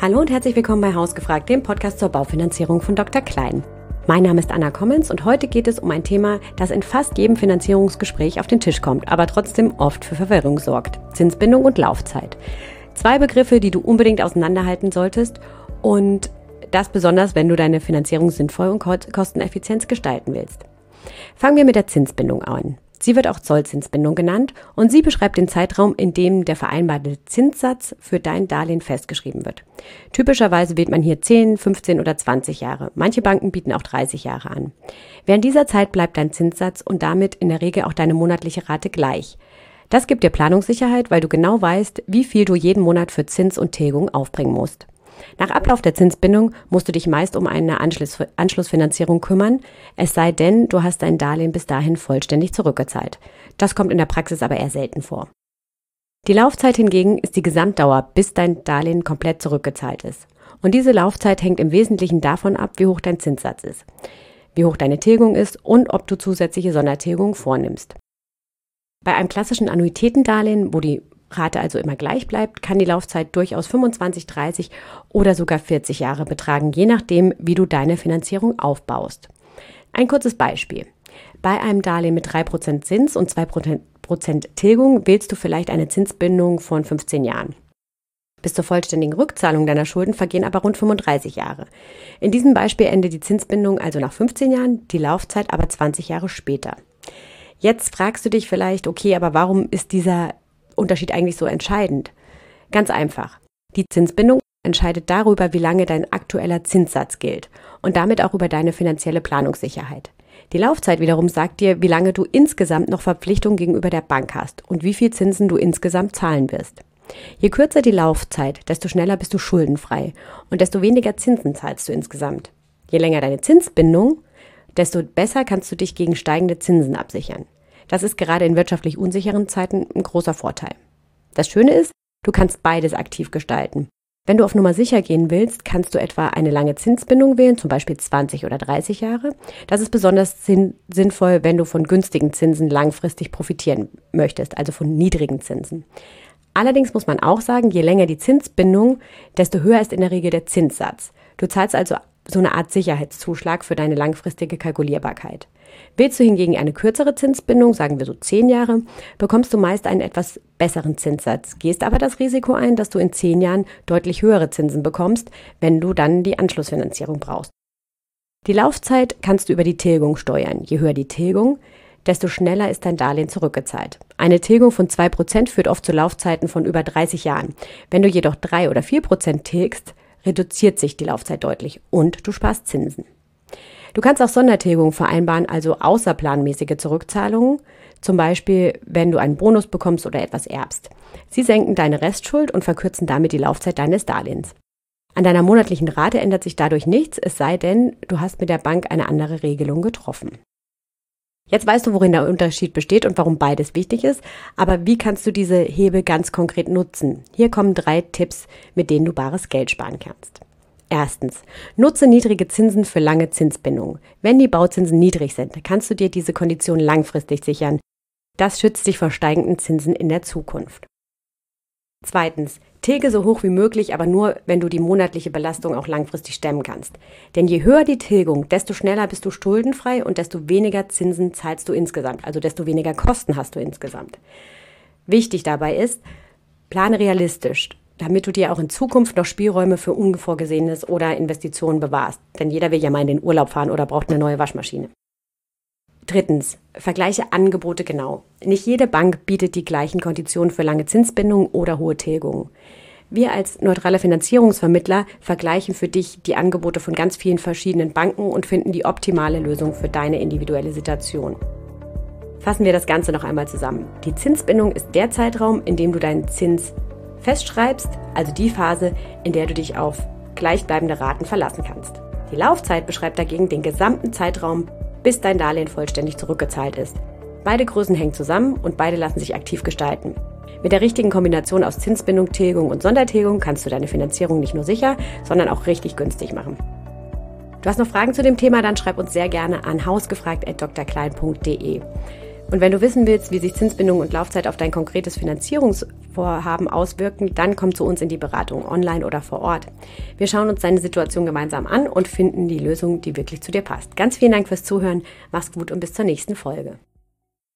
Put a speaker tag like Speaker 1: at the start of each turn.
Speaker 1: Hallo und herzlich willkommen bei Hausgefragt, dem Podcast zur Baufinanzierung von Dr. Klein. Mein Name ist Anna Kommens und heute geht es um ein Thema, das in fast jedem Finanzierungsgespräch auf den Tisch kommt, aber trotzdem oft für Verwirrung sorgt: Zinsbindung und Laufzeit. Zwei Begriffe, die du unbedingt auseinanderhalten solltest, und das besonders, wenn du deine Finanzierung sinnvoll und kosteneffizient gestalten willst. Fangen wir mit der Zinsbindung an. Sie wird auch Zollzinsbindung genannt und sie beschreibt den Zeitraum, in dem der vereinbarte Zinssatz für dein Darlehen festgeschrieben wird. Typischerweise wählt man hier 10, 15 oder 20 Jahre. Manche Banken bieten auch 30 Jahre an. Während dieser Zeit bleibt dein Zinssatz und damit in der Regel auch deine monatliche Rate gleich. Das gibt dir Planungssicherheit, weil du genau weißt, wie viel du jeden Monat für Zins und Tilgung aufbringen musst. Nach Ablauf der Zinsbindung musst du dich meist um eine Anschlussfinanzierung kümmern, es sei denn, du hast dein Darlehen bis dahin vollständig zurückgezahlt. Das kommt in der Praxis aber eher selten vor. Die Laufzeit hingegen ist die Gesamtdauer, bis dein Darlehen komplett zurückgezahlt ist. Und diese Laufzeit hängt im Wesentlichen davon ab, wie hoch dein Zinssatz ist, wie hoch deine Tilgung ist und ob du zusätzliche Sondertilgungen vornimmst. Bei einem klassischen Annuitätendarlehen, wo die Rate also immer gleich bleibt, kann die Laufzeit durchaus 25, 30 oder sogar 40 Jahre betragen, je nachdem, wie du deine Finanzierung aufbaust. Ein kurzes Beispiel. Bei einem Darlehen mit 3% Zins und 2% Tilgung wählst du vielleicht eine Zinsbindung von 15 Jahren. Bis zur vollständigen Rückzahlung deiner Schulden vergehen aber rund 35 Jahre. In diesem Beispiel endet die Zinsbindung also nach 15 Jahren, die Laufzeit aber 20 Jahre später. Jetzt fragst du dich vielleicht, okay, aber warum ist dieser Unterschied eigentlich so entscheidend? Ganz einfach. Die Zinsbindung entscheidet darüber, wie lange dein aktueller Zinssatz gilt und damit auch über deine finanzielle Planungssicherheit. Die Laufzeit wiederum sagt dir, wie lange du insgesamt noch Verpflichtungen gegenüber der Bank hast und wie viel Zinsen du insgesamt zahlen wirst. Je kürzer die Laufzeit, desto schneller bist du schuldenfrei und desto weniger Zinsen zahlst du insgesamt. Je länger deine Zinsbindung, desto besser kannst du dich gegen steigende Zinsen absichern. Das ist gerade in wirtschaftlich unsicheren Zeiten ein großer Vorteil. Das Schöne ist, du kannst beides aktiv gestalten. Wenn du auf Nummer sicher gehen willst, kannst du etwa eine lange Zinsbindung wählen, zum Beispiel 20 oder 30 Jahre. Das ist besonders sinnvoll, wenn du von günstigen Zinsen langfristig profitieren möchtest, also von niedrigen Zinsen. Allerdings muss man auch sagen, je länger die Zinsbindung, desto höher ist in der Regel der Zinssatz. Du zahlst also so eine Art Sicherheitszuschlag für deine langfristige Kalkulierbarkeit. Wählst du hingegen eine kürzere Zinsbindung, sagen wir so 10 Jahre, bekommst du meist einen etwas besseren Zinssatz, gehst aber das Risiko ein, dass du in 10 Jahren deutlich höhere Zinsen bekommst, wenn du dann die Anschlussfinanzierung brauchst. Die Laufzeit kannst du über die Tilgung steuern. Je höher die Tilgung, desto schneller ist dein Darlehen zurückgezahlt. Eine Tilgung von 2% führt oft zu Laufzeiten von über 30 Jahren. Wenn du jedoch 3 oder 4% tilgst, reduziert sich die Laufzeit deutlich und du sparst Zinsen. Du kannst auch Sondertilgungen vereinbaren, also außerplanmäßige Zurückzahlungen, zum Beispiel wenn du einen Bonus bekommst oder etwas erbst. Sie senken deine Restschuld und verkürzen damit die Laufzeit deines Darlehens. An deiner monatlichen Rate ändert sich dadurch nichts, es sei denn, du hast mit der Bank eine andere Regelung getroffen. Jetzt weißt du, worin der Unterschied besteht und warum beides wichtig ist, aber wie kannst du diese Hebel ganz konkret nutzen? Hier kommen 3 Tipps, mit denen du bares Geld sparen kannst. Erstens, nutze niedrige Zinsen für lange Zinsbindungen. Wenn die Bauzinsen niedrig sind, kannst du dir diese Kondition langfristig sichern. Das schützt dich vor steigenden Zinsen in der Zukunft. Zweitens, tilge so hoch wie möglich, aber nur, wenn du die monatliche Belastung auch langfristig stemmen kannst. Denn je höher die Tilgung, desto schneller bist du schuldenfrei und desto weniger Zinsen zahlst du insgesamt, also desto weniger Kosten hast du insgesamt. Wichtig dabei ist, plane realistisch, damit du dir auch in Zukunft noch Spielräume für Unvorgesehenes oder Investitionen bewahrst. Denn jeder will ja mal in den Urlaub fahren oder braucht eine neue Waschmaschine. Drittens, vergleiche Angebote genau. Nicht jede Bank bietet die gleichen Konditionen für lange Zinsbindungen oder hohe Tilgungen. Wir als neutraler Finanzierungsvermittler vergleichen für dich die Angebote von ganz vielen verschiedenen Banken und finden die optimale Lösung für deine individuelle Situation. Fassen wir das Ganze noch einmal zusammen. Die Zinsbindung ist der Zeitraum, in dem du deinen Zins festschreibst, also die Phase, in der du dich auf gleichbleibende Raten verlassen kannst. Die Laufzeit beschreibt dagegen den gesamten Zeitraum, bis dein Darlehen vollständig zurückgezahlt ist. Beide Größen hängen zusammen und beide lassen sich aktiv gestalten. Mit der richtigen Kombination aus Zinsbindung, Tilgung und Sondertilgung kannst du deine Finanzierung nicht nur sicher, sondern auch richtig günstig machen. Du hast noch Fragen zu dem Thema, dann schreib uns sehr gerne an hausgefragt@drklein.de. Und wenn du wissen willst, wie sich Zinsbindung und Laufzeit auf dein konkretes Finanzierungsvorhaben auswirken, dann komm zu uns in die Beratung, online oder vor Ort. Wir schauen uns deine Situation gemeinsam an und finden die Lösung, die wirklich zu dir passt. Ganz vielen Dank fürs Zuhören, mach's gut und bis zur nächsten Folge.